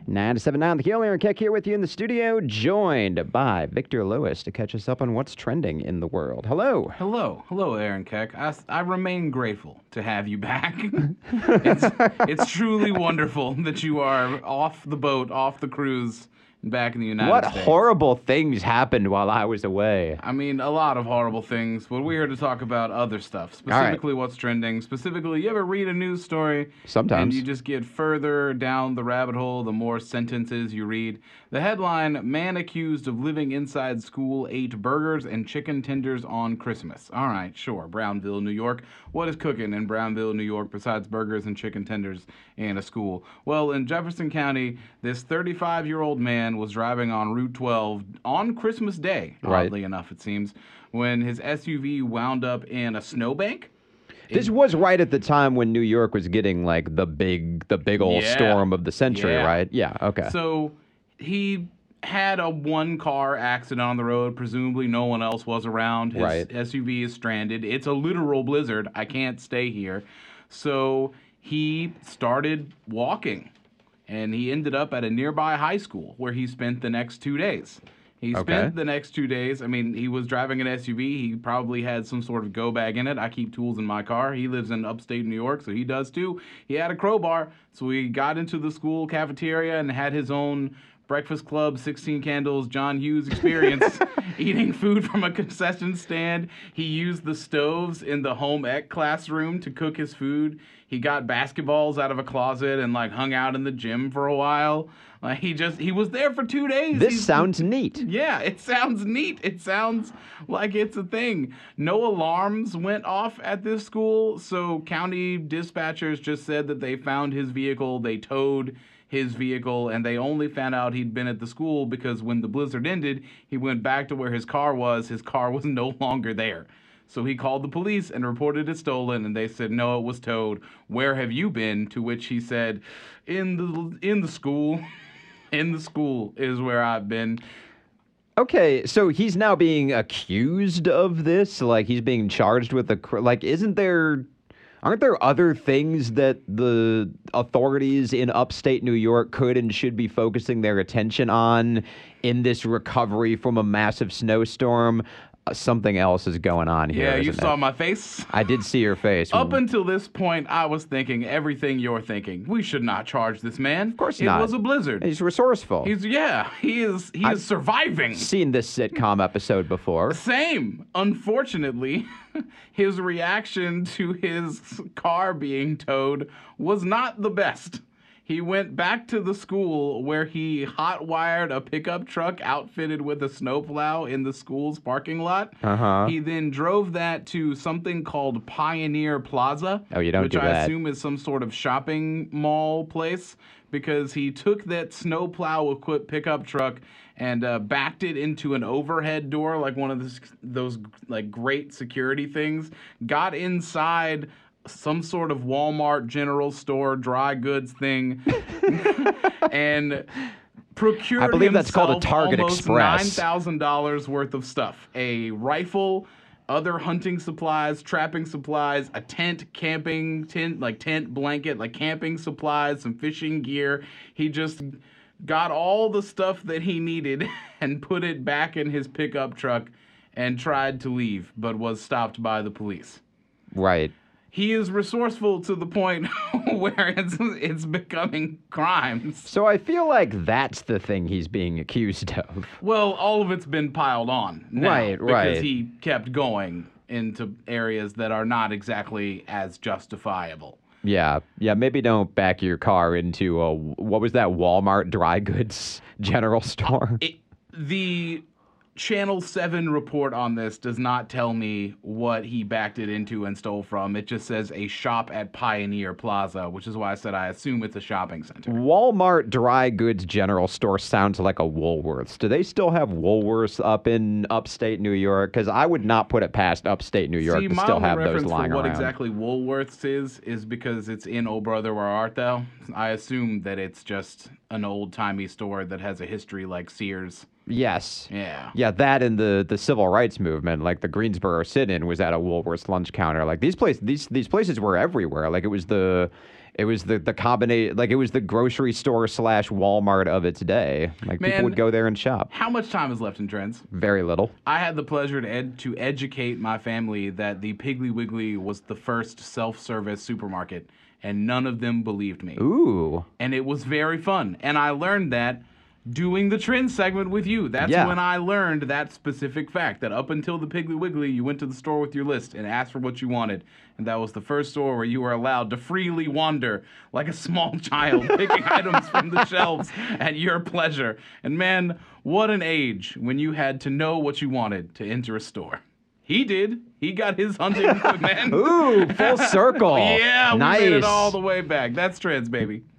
97.9 The Kill. Aaron Keck here with you in the studio, joined by Victor Lewis to catch us up on what's trending in the world. Hello. Hello, Aaron Keck. I remain grateful to have you back. it's truly wonderful that you are off the boat, off the cruise, and back in the United States. What horrible things happened while I was away? I mean, a lot of horrible things, but we're here to talk about other stuff, specifically what's trending. Specifically, you ever read a news story? Sometimes. And you just get further down the rabbit hole the more sentences you read. The headline, man accused of living inside school ate burgers and chicken tenders on Christmas. All right, sure, Brownville, New York. What is cooking in Brownville, New York besides burgers and chicken tenders in a school? Well, in Jefferson County, this 35-year-old man was driving on Route 12 on Christmas Day, oddly enough it seems, when his SUV wound up in a snowbank. This was right at the time when New York was getting like the big old storm of the century, right? Yeah, okay. So he had a one-car accident on the road. Presumably no one else was around. His SUV is stranded. It's a literal blizzard. I can't stay here. So he started walking, and he ended up at a nearby high school where he spent the next 2 days. He spent the next 2 days. I mean, he was driving an SUV. He probably had some sort of go bag in it. I keep tools in my car. He lives in upstate New York, so he does too. He had a crowbar, so he got into the school cafeteria and had his own Breakfast Club, 16 Candles, John Hughes experience, eating food from a concession stand. He used the stoves in the home ec classroom to cook his food. He got basketballs out of a closet and hung out in the gym for a while. He was there for 2 days. This sounds neat. Yeah, it sounds neat. It sounds like it's a thing. No alarms went off at this school, so county dispatchers just said that they found his vehicle. They towed his vehicle, and they only found out he'd been at the school because when the blizzard ended, he went back to where his car was. His car was no longer there. So he called the police and reported it stolen, and they said, no, it was towed. Where have you been? To which he said, in the school. In the school is where I've been. Okay, so he's now being accused of this? He's being charged with aren't there other things that the authorities in upstate New York could and should be focusing their attention on in this recovery from a massive snowstorm? Something else is going on here. Yeah, you saw my face. I did see your face. Up until this point, I was thinking everything you're thinking. We should not charge this man. Of course not. It was a blizzard. He's resourceful. He is surviving. Seen this sitcom episode before. Same. Unfortunately, his reaction to his car being towed was not the best. He went back to the school where he hot-wired a pickup truck outfitted with a snowplow in the school's parking lot. He then drove that to something called Pioneer Plaza. Oh, you don't do that. Which I assume is some sort of shopping mall place, because he took that snowplow-equipped pickup truck and backed it into an overhead door, like one of those great security things, got inside some sort of Walmart general store dry goods thing and procured I believe that's called a Target almost Express. $9,000 worth of stuff. A rifle, other hunting supplies, trapping supplies, a tent, tent, blanket, camping supplies, some fishing gear. He just got all the stuff that he needed and put it back in his pickup truck and tried to leave, but was stopped by the police. Right. He is resourceful to the point where it's becoming crimes. So I feel like that's the thing he's being accused of. Well, all of it's been piled on now, because he kept going into areas that are not exactly as justifiable. Yeah, maybe don't back your car into what was that, Walmart dry goods general store? The Channel 7 report on this does not tell me what he backed it into and stole from. It just says a shop at Pioneer Plaza, which is why I said I assume it's a shopping center. Walmart dry goods general store sounds like a Woolworths. Do they still have Woolworths up in upstate New York? Because I would not put it past upstate New York to still have those lying around. What exactly Woolworths is because it's in Oh Brother, Where Art Thou? I assume that it's just an old-timey store that has a history like Sears. Yes. Yeah. Yeah, that and the civil rights movement, the Greensboro sit-in was at a Woolworths lunch counter. These places were everywhere. It It was the combination, like it was the grocery store / Walmart of its day. Like people would go there and shop. How much time is left in Trends? Very little. I had the pleasure to educate my family that the Piggly Wiggly was the first self-service supermarket, and none of them believed me. Ooh. And it was very fun. And I learned that doing the Trends segment with you. That's when I learned that specific fact, that up until the Piggly Wiggly, you went to the store with your list and asked for what you wanted. And that was the first store where you were allowed to freely wander like a small child, picking items from the shelves at your pleasure. And man, what an age when you had to know what you wanted to enter a store. He did. He got his hunting hook, man. Ooh, full circle. Yeah, nice. We made it all the way back. That's Trends, baby.